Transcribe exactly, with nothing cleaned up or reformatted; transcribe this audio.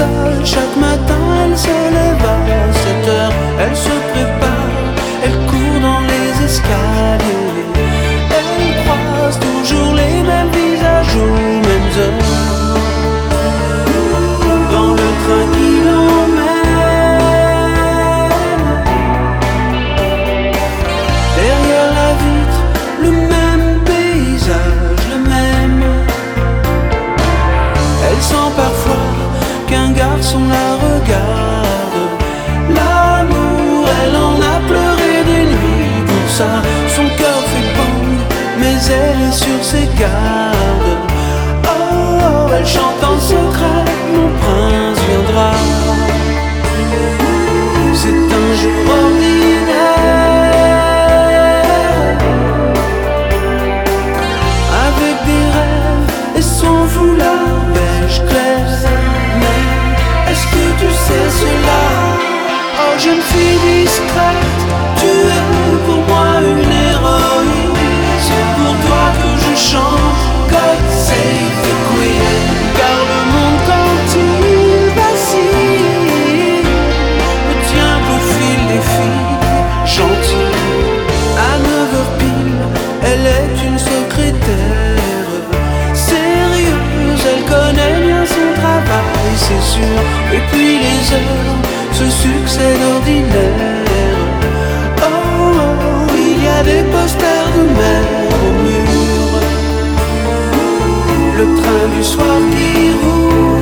seule. Chaque matin elle se lève à sept heures. Elle se prépare, elle court dans les escaliers. Elle croise toujours les mêmes visages aux mêmes heures. Dans le train qui l'emmène, derrière la vitre, le même paysage, le même. Elle sent parfois qu'un garçon la regarde. L'amour, elle en a pleuré des nuits pour ça. Son cœur fait bang, mais elle est sur ses gardes. Oh, elle chante en secret, mon prince viendra. C'est un jour ordinaire, avec des rêves et son foulard beige clair. Mais est-ce que tu sais cela? Oh, jeune fille discrète, tu es pour moi une héroïne. C'est pour toi que je chante God Save the Queen. Car le monde quand il vacille me tient pour fil des filles gentilles. À neuf heures pile, elle est une secrétaire sérieuse, elle connaît bien son travail, c'est sûr. Et puis les heures se succèdent ordinaires. Oh, oh, il y a des posters de mer au mur. Le train du soir qui roule